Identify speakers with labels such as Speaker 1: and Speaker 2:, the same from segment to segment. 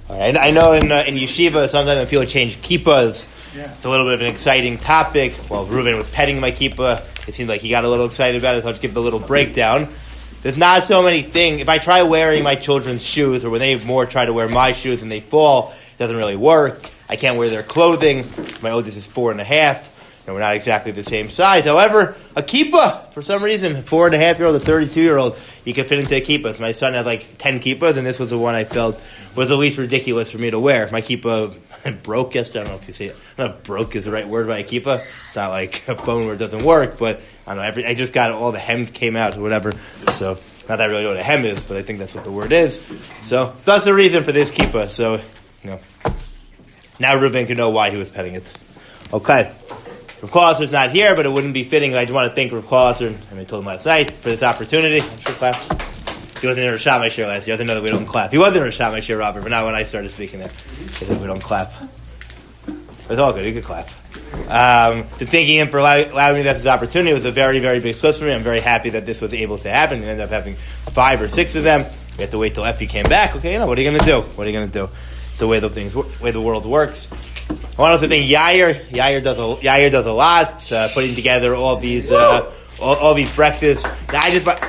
Speaker 1: All right. I know in yeshiva, sometimes when people change kippahs, it's a little bit of an exciting topic. Well, Reuben was petting my kippah. It seemed like he got a little excited about it, so I'll just give the little breakdown. There's not so many things. If I try wearing my children's shoes, or when they more try to wear my shoes and they fall, it doesn't really work. I can't wear their clothing. My oldest is 4.5. And we're not exactly the same size. However, a kippah, for some reason, a 4.5-year-old, a 32-year-old, you can fit into a kippah. So my son has like 10 kippahs, and this was the one I felt was the least ridiculous for me to wear. My kippah broke yesterday. I don't know if you see it. I don't know if broke is the right word by a kippah. It's not like a phone where it doesn't work, but I don't know. I just got all the hems came out or whatever. So not that I really know what a hem is, but I think that's what the word is. So that's the reason for this kippah. So, now Reuben can know why he was petting it. Okay. Rav Kolasser is not here, but it wouldn't be fitting. I just want to thank Rav Kolasser, and I told him last night, for this opportunity. I should clap. He wasn't in Rasham Shir last year. I know that we don't clap. He was in Rasham Shir, Robert, but not when I started speaking there. We don't clap. It's all good. You can clap. To thanking him for allowing me this opportunity. It was a very, very big success for me. I'm very happy that this was able to happen. We ended up having 5 or 6 of them. We had to wait till Effie came back. Okay, what are you going to do? What are you going to do? It's the way the world works. I want to thank Yair. Yair does a lot, putting together all these breakfasts. Now,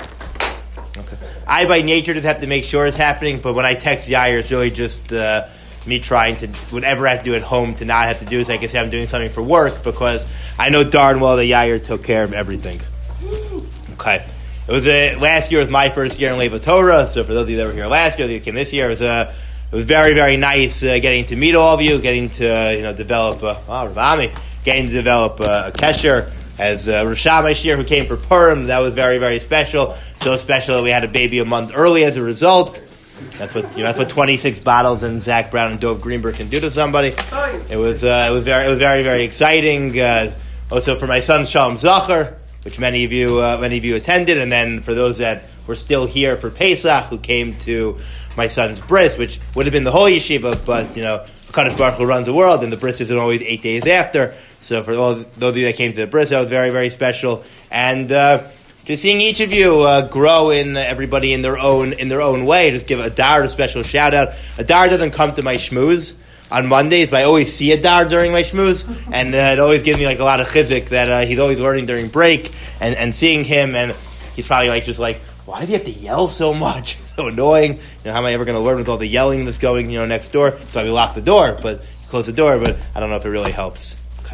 Speaker 1: I by nature just have to make sure it's happening, but when I text Yair, it's really just me trying to, whatever I have to do at home to not have to do, so I can say I'm doing something for work, because I know darn well that Yair took care of everything. Okay. It was last year was my first year in Leva Torah, so for those of you that were here last year, that came this year, it was very, very nice getting to meet all of you, getting to develop getting to develop a kesher. As Rasham Ashir, who came for Purim, that was very, very special. So special that we had a baby a month early as a result. That's what 26 bottles and Zach Brown and Dov Greenberg can do to somebody. It was very, very exciting. Also for my son Shalom Zachar, which many of you attended, and then for those that were still here for Pesach, who came to my son's bris, which would have been the whole yeshiva, but HaKadosh Baruch Hu runs the world, and the bris isn't always 8 days after. So for those of you that came to the bris, that was very, very special, and just seeing each of you grow in everybody in their own way. Just give Adar a special shout out. Adar doesn't come to my shmooze on Mondays, but I always see Adar during my shmooze, and it always gives me a lot of chizik that he's always learning during break, and seeing him, and he's probably why does he have to yell so much? It's so annoying. How am I ever going to learn with all the yelling that's going, next door? So we lock the door, close the door, but I don't know if it really helps. Okay.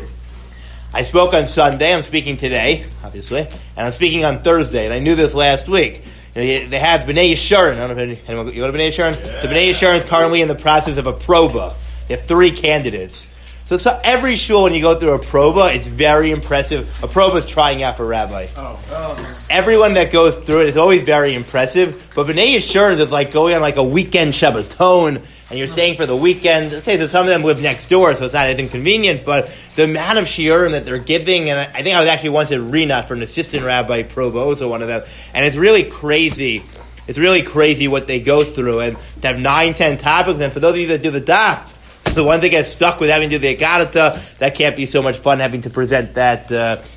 Speaker 1: I spoke on Sunday. I'm speaking today, obviously, and I'm speaking on Thursday. And I knew this last week. They have B'nai Yeshurun. I don't know if anyone you go to B'nai Yeshurun. Yeah. So B'nai Yeshurun is currently in the process of a proba. They have 3 candidates. So every shul, when you go through a proba, it's very impressive. A proba is trying out for rabbi. Everyone that goes through it is always very impressive. But B'nai Yeshurun is like going on a weekend Shabbaton, and you're staying for the weekend. Okay, so some of them live next door, so it's not as inconvenient, but the amount of shiurim that they're giving, and I think I was actually once at Rinat for an assistant rabbi, proba, also one of them, and it's really crazy. It's really crazy what they go through, and to have 9-10 topics, and for those of you that do the daf, the ones that get stuck with having to do the Agadata, that can't be so much fun having to present that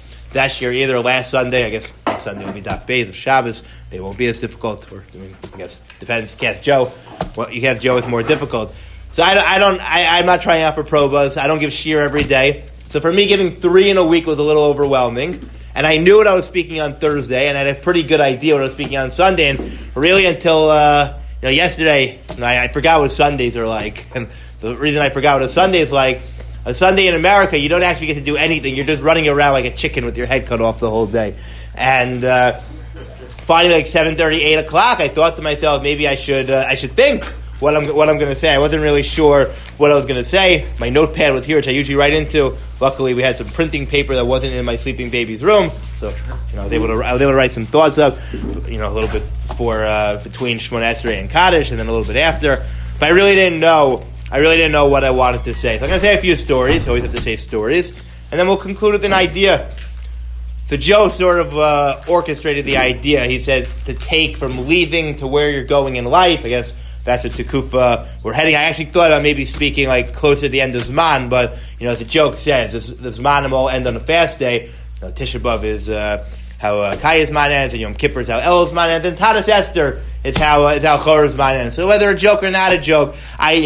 Speaker 1: year either. Last Sunday, I guess next Sunday will be Daf Beis of Shabbos. It won't be as difficult, or I guess depends. You can't ask Joe. Well, you can't ask Joe. It's more difficult. So I'm not trying out for probas. I don't give shir every day. So for me, giving 3 in a week was a little overwhelming. And I knew what I was speaking on Thursday, and I had a pretty good idea what I was speaking on Sunday. And really until yesterday, I forgot what Sundays are like. And the reason I forgot what a Sunday is like, a Sunday in America, you don't actually get to do anything. You're just running around like a chicken with your head cut off the whole day. And finally, 7:30, 8 o'clock, I thought to myself, maybe I should think what I'm going to say. I wasn't really sure what I was going to say. My notepad was here, which I usually write into. Luckily, we had some printing paper that wasn't in my sleeping baby's room, so I was able to write some thoughts up. A little bit between Shemona Esrei and Kaddish, and then a little bit after. But I really didn't know what I wanted to say. So I'm going to say a few stories. I always have to say stories, and then we'll conclude with an idea. So Joe sort of orchestrated the idea. He said to take from leaving to where you're going in life. I guess that's a Tekufa we're heading. I actually thought about maybe speaking closer to the end of Zman, but as the joke says, the Zmanim all end on a fast day. Tisha B'Av is how Kaya's Zman ends, and Yom Kippur is how Elul's Zman ends, and Tadas Esther It's how Chor's Zman ends. So whether a joke or not a joke, I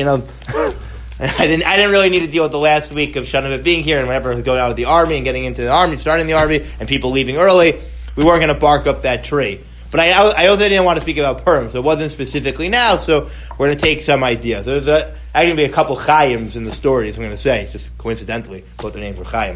Speaker 1: didn't really need to deal with the last week of Shanavit being here and whenever I was going out with the army and getting into the army, starting the army, and people leaving early. We weren't going to bark up that tree. But I also didn't want to speak about Purim, so it wasn't specifically now, so we're going to take some ideas. There's going to be a couple Chaims in the stories, I'm going to say, just coincidentally, both their names were Chaim.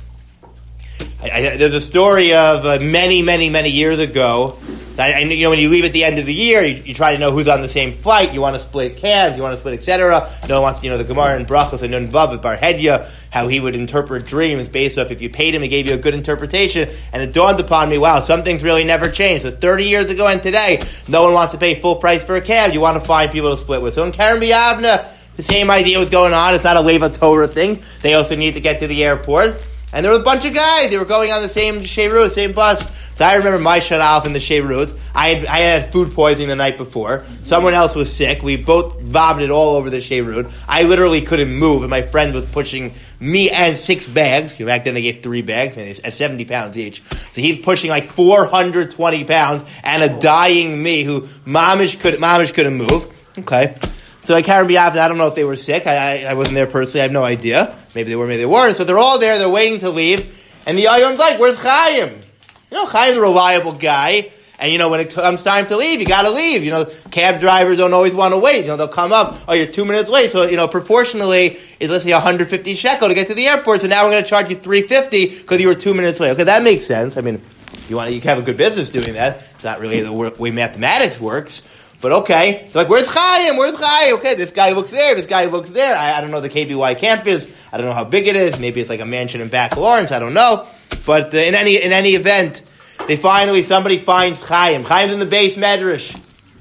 Speaker 1: There's a story of many years ago. When you leave at the end of the year, you try to know who's on the same flight. You want to split cabs, you want to split, etc. No one wants to, the Gemara in Brachos and Nun Vav Bar Hedya, how he would interpret dreams based off if you paid him, he gave you a good interpretation. And it dawned upon me, wow, some things really never changed. So 30 years ago and today, no one wants to pay full price for a cab. You want to find people to split with. So in Karen B'Yavna, the same idea was going on. It's not a Leva Torah thing. They also need to get to the airport. And there were a bunch of guys. They were going on the same Sheirut, same bus. So I remember my shut-off in the Sheirut. I had food poisoning the night before. Someone else was sick. We both vomited all over the Sheirut. I literally couldn't move, and my friend was pushing me and 6 bags. Back then they gave 3 bags, at 70 pounds each. So he's pushing like 420 pounds, and a dying me who mamish couldn't move. Okay. So I carried me out. I don't know if they were sick. I wasn't there personally. I have no idea. Maybe they were, maybe they weren't. So they're all there. They're waiting to leave. And the Ayon's like, where's Chaim? Chaim's a reliable guy. And, when it comes time to leave, you got to leave. Cab drivers don't always want to wait. They'll come up, oh, you're 2 minutes late. So, proportionally, it's, let's say, 150 shekel to get to the airport. So now we're going to charge you 350 because you were 2 minutes late. Okay, that makes sense. I mean, you can have a good business doing that. It's not really the way mathematics works. But okay, they're like, where's Chaim? Where's Chaim? Okay, this guy looks there, this guy looks there. I don't know the KBY campus. I don't know how big it is. Maybe it's like a mansion in back Lawrence. I don't know. But in any event, somebody finds Chaim. Chaim's in the base medrash.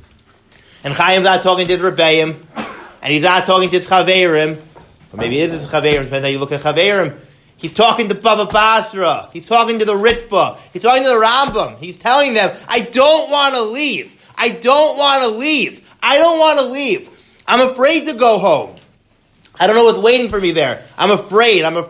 Speaker 1: And Chaim's not talking to his Rebbeim. And he's not talking to his Chaverim. Or maybe it is his Chaverim, depends how you look at Chaverim. He's talking to Bava Basra. He's talking to the Ritva. He's talking to the Rambam. He's telling them, I don't want to leave. I don't want to leave. I don't want to leave. I'm afraid to go home. I don't know what's waiting for me there. I'm afraid. And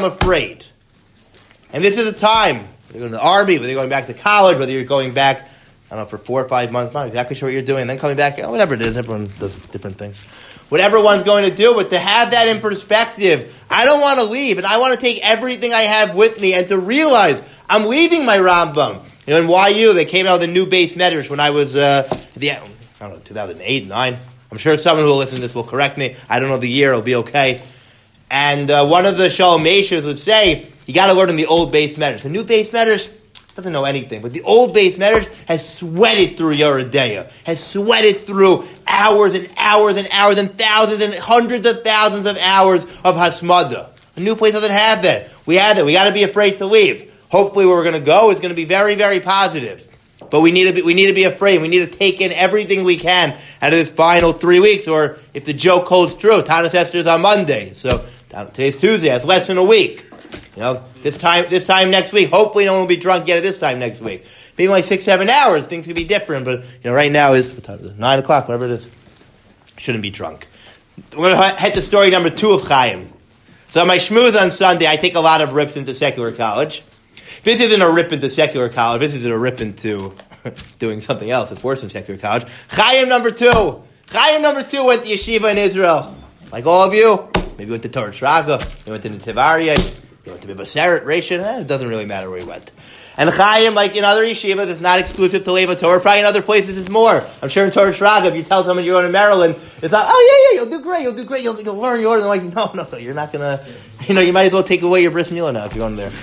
Speaker 1: this is a time, whether you're going to the army, whether you're going back to college, whether you're going back, I don't know, for 4 or 5 months, I'm not exactly sure what you're doing, and then coming back, whatever it is, everyone does different things. Whatever one's going to do, but to have that in perspective, I don't want to leave, and I want to take everything I have with me, and to realize I'm leaving my Rambam. In YU, they came out with a new base medrash when I was, 2008, 2009. I'm sure someone who will listen to this will correct me. I don't know the year, it'll be okay. And one of the Shalom Meshers would say, you got to learn in the old base medrash. The new base medrash doesn't know anything, but the old base medrash has sweated through Yeridea, has sweated through hours and hours and hours and thousands and hundreds of thousands of hours of Hasmada. A new place doesn't have that. We have that. We got to be afraid to leave. Hopefully where we're going to go is going to be very, very positive. But we need to be afraid. We need to take in everything we can out of this final 3 weeks, or if the joke holds true, Tanis Esther is on Monday. So today's Tuesday. That's less than a week. This time next week. Hopefully no one will be drunk yet at this time next week. Maybe like 6-7 hours, things could be different. But right now is, what time is it? 9 o'clock, whatever it is. Shouldn't be drunk. We're going to head to story number 2 of Chaim. So on my shmooze on Sunday, I take a lot of rips into secular college. This isn't a rip into secular college. This isn't a rip into doing something else. It's worse than secular college. Chaim number 2. Chaim number 2 went to yeshiva in Israel. Like all of you. Maybe you went to Torah Shraga. You went to Nitziv Aryeh. You went to Bivaseret, Rishon. It doesn't really matter where you went. And Chaim, like in other yeshivas, it's not exclusive to Leva Torah. Probably in other places it's more. I'm sure in Torah Shraga, if you tell someone you're going to Maryland, it's like, oh yeah, you'll do great, you'll learn yours. And like, no, you're not going to, you might as well take away your bris milah now if you're going there.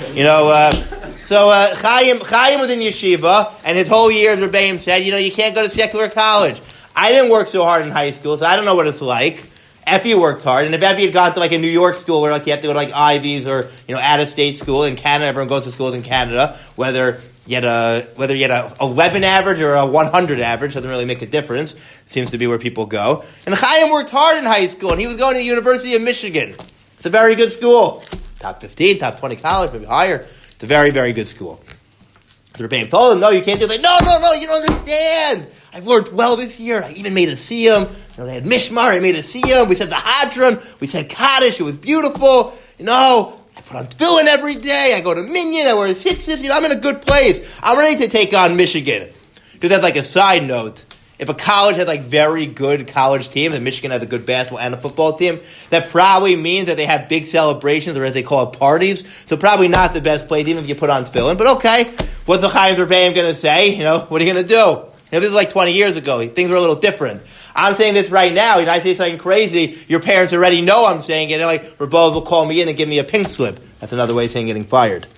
Speaker 1: So Chaim was in yeshiva, and his whole year, as Rebbeim said, you can't go to secular college. I didn't work so hard in high school, so I don't know what it's like. Effie worked hard, and if Effie had gone to like a New York school where like you have to go to like Ivies or out-of-state school in Canada, everyone goes to schools in Canada. Whether you had a 11 average or a 100 average doesn't really make a difference. It seems to be where people go. And Chaim worked hard in high school, and he was going to the University of Michigan. It's a very good school, top 15, top 20 college, maybe higher. It's a very, very good school. The Rebbeim told him, no, you can't do that. No, you don't understand. I've learned well this year. I even made a siyum. They had Mishmar. I made a siyum. We said the Hadron. We said Kaddish. It was beautiful. I put on tefillin every day. I go to Minyan. I wear tzitzis. I'm in a good place. I'm ready to take on Michigan. Just as like a side note, if a college has like very good college teams, and Michigan has a good basketball and a football team, that probably means that they have big celebrations, or as they call it, parties. So probably not the best place, even if you put on tefillin. But okay, what's the Chaim Rebbeim going to say? What are you going to do? This is like 20 years ago. Things were a little different. I'm saying this right now. I say something crazy. Your parents already know I'm saying it. They're like, Rebbe will call me in and give me a pink slip. That's another way of saying getting fired.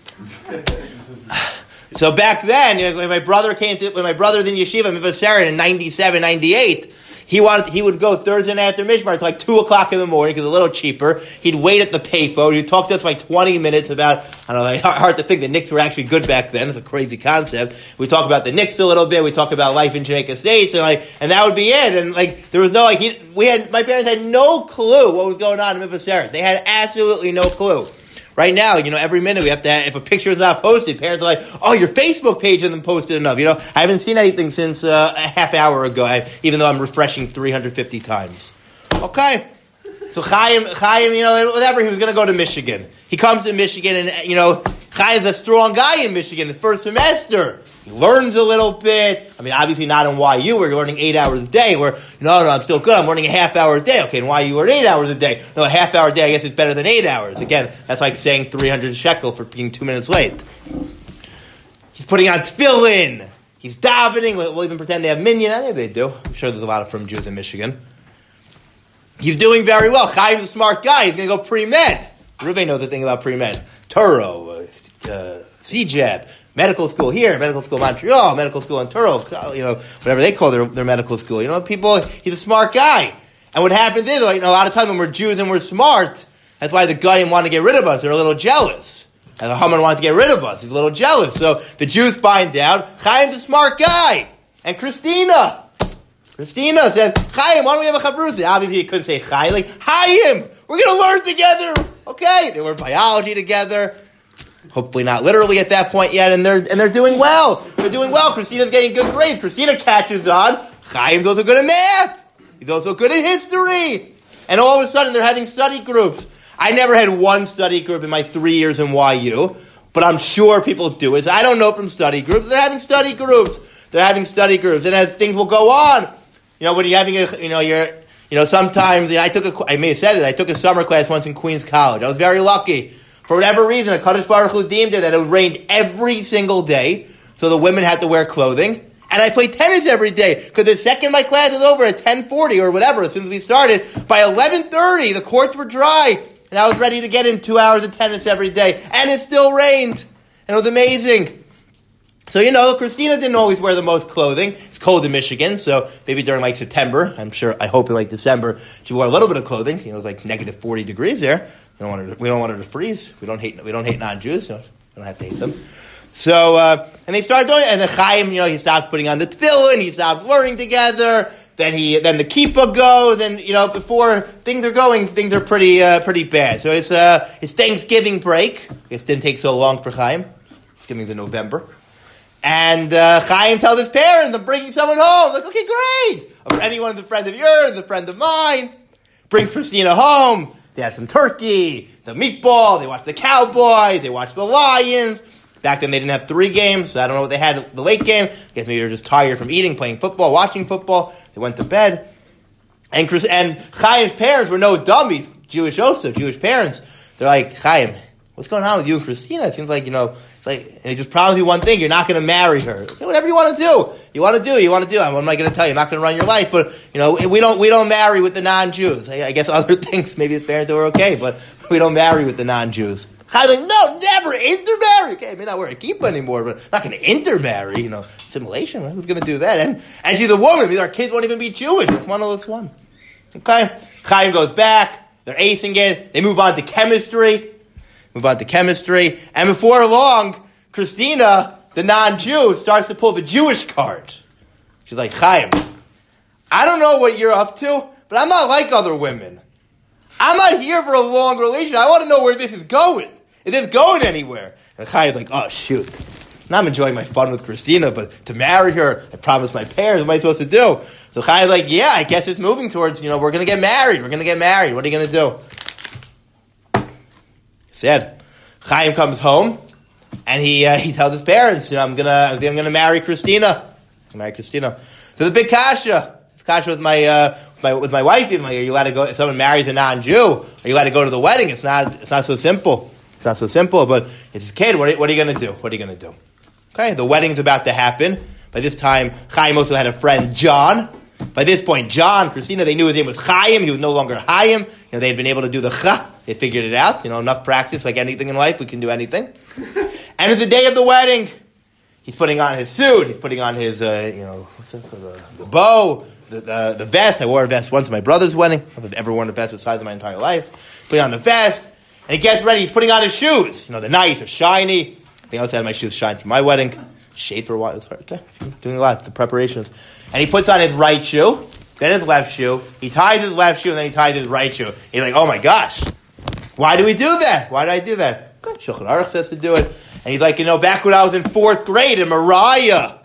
Speaker 1: So back then, when my brother then yeshiva, Mivas Sarin in 97, 98, he would go Thursday night after Mishmar. It's like 2 o'clock in the morning because it's a little cheaper. He'd wait at the payphone. He'd talk to us for like 20 minutes about, I don't know, hard to think the Knicks were actually good back then. It's a crazy concept. We talk about the Knicks a little bit. We talk about life in Jamaica States, and that would be it. And there was no my parents had no clue what was going on in Mivas Sarin. They had absolutely no clue. Right now, every minute we have to if a picture is not posted, parents are like, oh, your Facebook page isn't posted enough. I haven't seen anything since a half hour ago, even though I'm refreshing 350 times. Okay. So Chaim, whatever, he was going to go to Michigan. He comes to Michigan, and, Chaim's a strong guy in Michigan, his first semester. He learns a little bit. Obviously not in YU, where you're learning 8 hours a day, where, no, I'm still good, I'm learning a half hour a day. Okay, in YU you learn 8 hours a day. No, a half hour a day, I guess it's better than 8 hours. Again, that's like saying 300 shekel for being 2 minutes late. He's putting on tefillin. He's davening. We'll even pretend they have minyan. Maybe they do. I'm sure there's a lot of from Jews in Michigan. He's doing very well. Chaim's a smart guy. He's going to go pre-med. Ruben knows the thing about pre-med. Turo, CJEB, medical school here, medical school in Montreal, medical school in Turo, whatever they call their medical school. He's a smart guy. And what happens is, a lot of times when we're Jews and we're smart, that's why the Goyim want to get rid of us. They're a little jealous. And the Haman wanted to get rid of us. He's a little jealous. So the Jews find out Chaim's a smart guy. And Christina said, Chaim, why don't we have a chavrusa? Obviously, he couldn't say Chaim. Like, Chaim, we're going to learn together. Okay, they learn biology together. Hopefully not literally at that point yet, and they're doing well. They're doing well. Christina's getting good grades. Christina catches on. Chaim's also good at math. He's also good at history. And all of a sudden, they're having study groups. I never had one study group in my 3 years in YU, but I'm sure people do it. So I don't know from study groups. They're having study groups. And as things will go on, when you're having sometimes, I may have said it, I took a summer class once in Queens College. I was very lucky. For whatever reason, a Kadosh Baruch Hu deemed it that it rained every single day, so the women had to wear clothing. And I played tennis every day, because the second my class was over at 10:40 or whatever, as soon as we started, by 11:30, the courts were dry, and I was ready to get in 2 hours of tennis every day. And it still rained. And it was amazing. So, Christina didn't always wear the most clothing. It's cold in Michigan, so maybe during September, I hope in December, she wore a little bit of clothing. It was negative 40 degrees there. We don't want her to freeze. We don't hate non-Jews. We don't have to hate them. So, and they started doing it, and the Chaim, he stops putting on the tefillin, he stops learning together, then the kippah goes, and, before things are pretty bad. So it's Thanksgiving break. I guess it didn't take so long for Chaim. Thanksgiving's in November. And Chaim tells his parents, I'm bringing someone home. Like, okay, great. Anyone's a friend of yours, a friend of mine. Brings Christina home. They have some turkey, the meatball, they watch the Cowboys, they watch the Lions. Back then they didn't have 3 games, so I don't know what they had the late game. I guess maybe they were just tired from eating, playing football, watching football. They went to bed. And Chaim's parents were no dummies, Jewish parents. They're like, Chaim, what's going on with you and Christina? It seems like, they just promised you one thing, you're not going to marry her. Okay, whatever you want to do. What am I going to tell you? I'm not going to run your life, but, we don't marry with the non-Jews. I guess other things, maybe his parents were okay, but we don't marry with the non-Jews. I was like, no, never intermarry. Okay, I may not wear a kippah anymore, but I'm not going to intermarry, assimilation. Who's going to do that? And she's a woman. Our kids won't even be Jewish. It's one of those one. Okay? Chaim goes back. They're acing it. They move on to chemistry. And before long, Christina, the non-Jew, starts to pull the Jewish card. She's like, Chaim, I don't know what you're up to, but I'm not like other women. I'm not here for a long relationship. I want to know where this is going. Is this going anywhere? And Chaim's like, oh, shoot. Now I'm enjoying my fun with Christina, but to marry her, I promised my parents, what am I supposed to do? So Chaim's like, yeah, I guess it's moving towards, we're going to get married. What are you going to do? Said, Chaim comes home, and he tells his parents, I'm gonna marry Christina. So the big kasha. It's kasha with my wife. Even like, are you allowed to go? If someone marries a non-Jew, are you allowed to go to the wedding? It's not so simple. It's not so simple. But it's a kid. What are you going to do? What are you going to do? Okay, the wedding's about to happen. By this time, Chaim also had a friend, John. By this point, John, Christina, they knew his name was Chaim. He was no longer Chaim. They had been able to do the Cha. They figured it out. Enough practice, like anything in life, we can do anything. And it's the day of the wedding. He's putting on his suit. He's putting on his, what's it called? The bow, the vest. I wore a vest once at my brother's wedding. I've ever worn a vest besides in my entire life. Putting on the vest. And he gets ready. He's putting on his shoes. They're nice. They're shiny. I think I also had my shoes shine for my wedding. Shade for a while. Okay, doing a lot. The preparations. And he puts on his right shoe, then his left shoe. He ties his left shoe, and then he ties his right shoe. He's like, oh my gosh, why do we do that? Why did I do that? Shulchan Aruch says to do it. And he's like, back when I was in 4th grade in Moriah,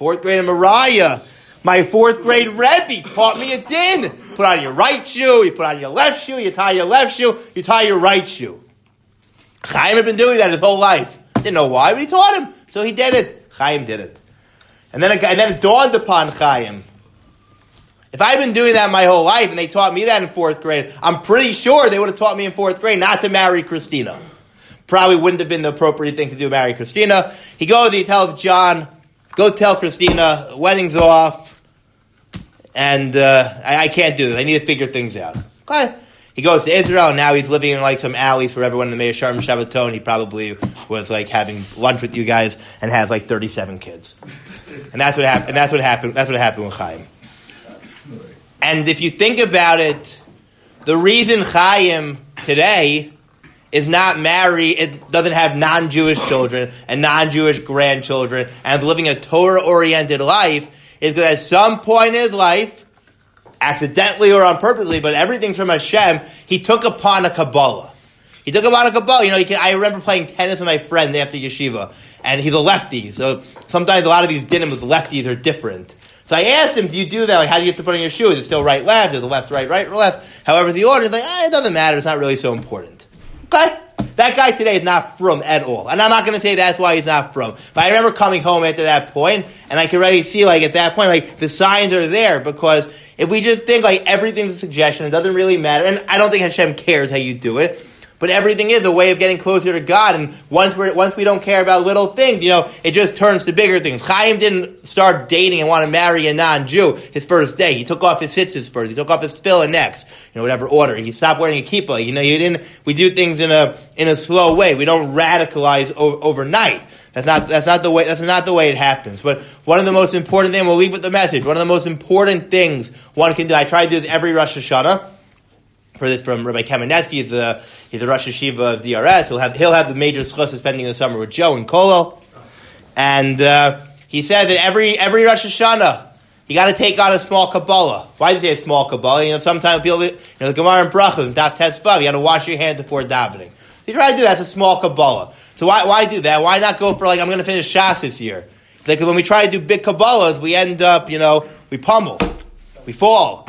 Speaker 1: my 4th grade Rebbe taught me a din. Put on your right shoe, you put on your left shoe, you tie your left shoe, you tie your right shoe. Chaim had been doing that his whole life. Didn't know why, but he taught him. So he did it. Chaim did it. And then it dawned upon Chaim. If I'd been doing that my whole life and they taught me that in 4th grade, I'm pretty sure they would have taught me in 4th grade not to marry Christina. Probably wouldn't have been the appropriate thing to do, marry Christina. He goes, he tells John, go tell Christina, wedding's off, and I can't do this. I need to figure things out. Okay. He goes to Israel, and now he's living in some alleys for everyone in the Meir Sharm Shabbaton. He probably was having lunch with you guys and has 37 kids. And that's what happened. That's what happened with Chaim. And if you think about it, the reason Chaim today is not married, it doesn't have non-Jewish children and non-Jewish grandchildren, and is living a Torah-oriented life, is because at some point in his life, accidentally or on purposely, but everything's from Hashem, he took upon a Kabbalah. I remember playing tennis with my friend after yeshiva, and he's a lefty, so sometimes a lot of these dinim with lefties are different. So I asked him, do you do that? How do you have to put on your shoe? Is it still right, left? Is it left, right, left? However the order, he's like, it doesn't matter, it's not really so important. Okay? That guy today is not from at all. And I'm not going to say that's why he's not from. But I remember coming home after that point, and I could already see, at that point, the signs are there, because if we just think, everything's a suggestion, it doesn't really matter, and I don't think Hashem cares how you do it, but everything is a way of getting closer to God, and once we don't care about little things, it just turns to bigger things. Chaim didn't start dating and want to marry a non-Jew his first day. He took off his tzitzis first. He took off his tefillin next. Whatever order. He stopped wearing a kippah. We do things in a slow way. We don't radicalize overnight. That's not the way it happens. But one of the most important things, we'll leave with the message, one of the most important things one can do, I try to do this every Rosh Hashanah. For this from Rabbi Kamenetsky, he's the Rosh Hashiva of DRS. He'll have the major schus of spending the summer with Joe and Kollel. And he says that every Rosh Hashanah, you got to take on a small Kabbalah. Why does he say a small Kabbalah? Sometimes people, the Gemara and Brachos and Daf Tes-Vav, you got to wash your hands before davening. So you try to do that. That's a small Kabbalah. So why do that? Why not go for I'm going to finish Shas this year? Because when we try to do big Kabbalahs, we end up, we pummel, we fall.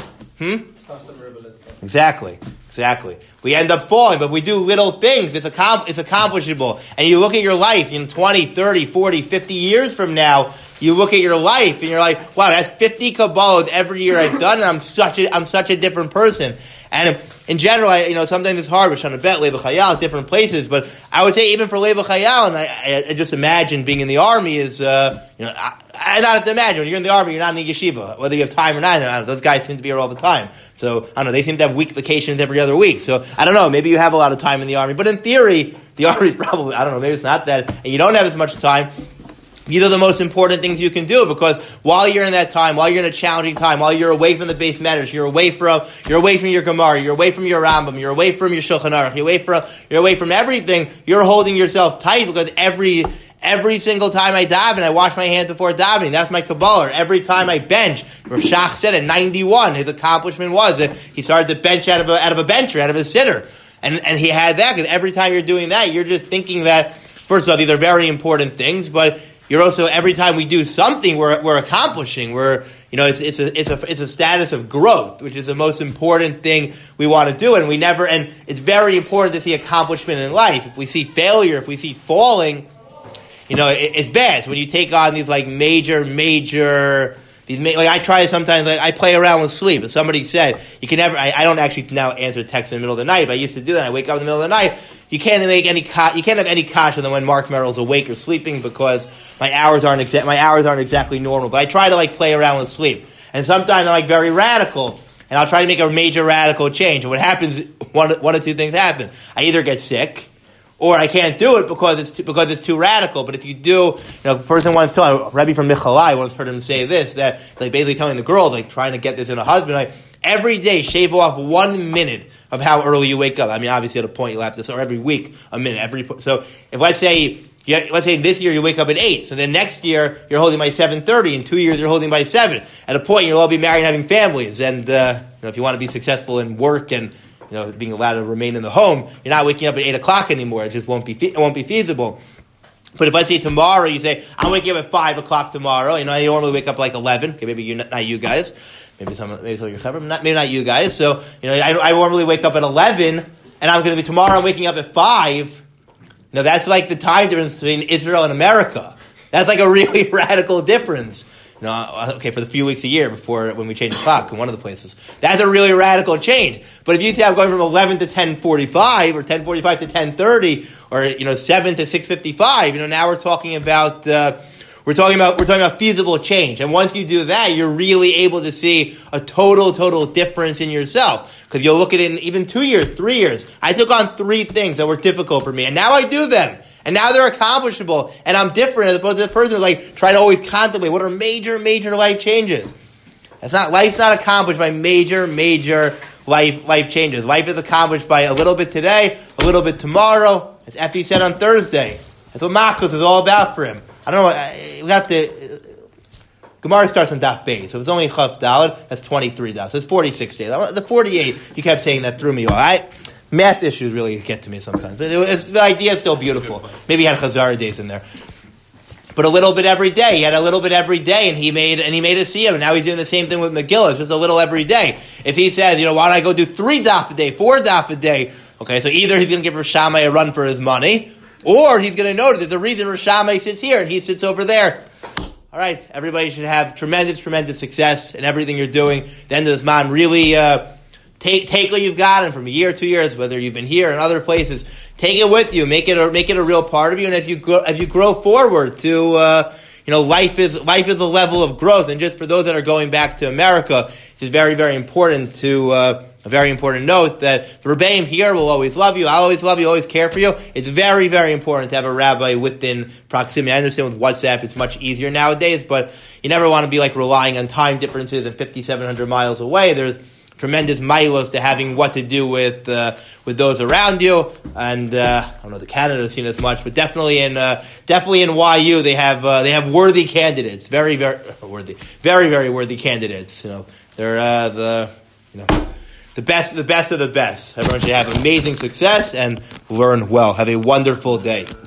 Speaker 1: Exactly. We end up falling, but we do little things. It's accomplishable. And you look at your life, 20, 30, 40, 50 years from now, you look at your life and you're like, wow, that's 50 Kabbalahs every year I've done, and I'm such a different person. And in general, sometimes it's hard with Shana Bet, Lev Chayal, different places, but I would say even for Lev Chayal, and I just imagine being in the army is, I don't have to imagine, when you're in the army, you're not in a yeshiva, whether you have time or not. Those guys seem to be here all the time. So, I don't know, they seem to have week vacations every other week. So, I don't know, maybe you have a lot of time in the army, but in theory, the army is probably, I don't know, maybe it's not that, and you don't have as much time. These are the most important things you can do, because while you're in that time, while you're in a challenging time, while you're away from the base matters, you're away from your Gemara, you're away from your Rambam, you're away from your Shulchan Aruch, you're away from everything, you're holding yourself tight, because every single time I daven, I wash my hands before davening. That's my Kabbalah. Every time I bench, Rav Shach said at 91, his accomplishment was that he started to bench out of a bencher, out of a sitter. And he had that, because every time you're doing that, you're just thinking that, first of all, these are very important things, but you're also, every time we do something, we're accomplishing. It's a status of growth, which is the most important thing we want to do. And it's very important to see accomplishment in life. If we see failure, if we see falling, it's bad. So when you take on these major I try to sometimes, I play around with sleep. If somebody said, you can never, I don't actually now answer texts in the middle of the night, but I used to do that. I wake up in the middle of the night. You can't have any caution than when Mark Merrill's awake or sleeping because my hours aren't exactly normal. But I try to play around with sleep. And sometimes I'm very radical, and I'll try to make a major radical change. And what happens, one of two things happen. I either get sick, or I can't do it because it's too radical. But if you do, a person once told, Rebbe from Michalai, I once heard him say this, that basically telling the girls, trying to get this in a husband, every day shave off 1 minute of how early you wake up. I mean, obviously at a point you'll have to, so every week, a minute. So if let's say this year you wake up at 8, so then next year you're holding by 7:30, in 2 years you're holding by 7. At a point you'll all be married and having families, and if you want to be successful in work and being allowed to remain in the home, you're not waking up at 8 o'clock anymore. It just won't be feasible. But if I say tomorrow, you say I'm waking up at 5 o'clock tomorrow. I normally wake up 11. Okay, maybe not you guys. Maybe some of your cover, maybe not you guys. So I normally wake up at 11, and I'm going to be tomorrow. I'm waking up at 5. Now that's the time difference between Israel and America. That's a really radical difference. Okay, for the few weeks a year before when we change the clock in one of the places. That's a really radical change. But if you say I'm going from 11 to 10:45 or 10:45 to 10:30 or 7 to 6:55, now we're talking about we're talking about feasible change. And once you do that, you're really able to see a total difference in yourself. Because you'll look at it in even 2 years, 3 years. I took on 3 things that were difficult for me, and now I do them. And now they're accomplishable, and I'm different as opposed to the person who's trying to always contemplate what are major life changes. Life's not accomplished by major life changes. Life is accomplished by a little bit today, a little bit tomorrow. As Effie said on Thursday. That's what Makos is all about for him. I don't know, we have to, Gemara starts on Daf Beis, so it's only Chaf Daled, that's 23 days, so it's 46 days. The 48, he kept saying that threw me off. Math issues really get to me sometimes, but the idea is still beautiful. Maybe he had Chazara days in there. But a little bit every day. He had a little bit every day, and he made a siyum. And now he's doing the same thing with Megillah. It's just a little every day. If he says, why don't I go do 3 daf a day, 4 daf a day? Okay, so either he's going to give Rosh Hashanah a run for his money, or he's going to notice there's a reason Rosh Hashanah sits here and he sits over there. All right, everybody should have tremendous success in everything you're doing. The end of this man really take what you've gotten from a year, 2 years, whether you've been here and other places. Take it with you. Make it a real part of you. And as you grow forward to life is a level of growth. And just for those that are going back to America, it's very, very important to a very important note that the Rebbeim here will always love you. I'll always love you, always care for you. It's very, very important to have a rabbi within proximity. I understand with WhatsApp it's much easier nowadays, but you never want to be relying on time differences and 5,700 miles away. There's tremendous milos to having what to do with those around you, and I don't know the Canada scene as much, but definitely in YU they have worthy candidates, very worthy candidates. They're the best of the best. Everyone should have amazing success and learn well. Have a wonderful day.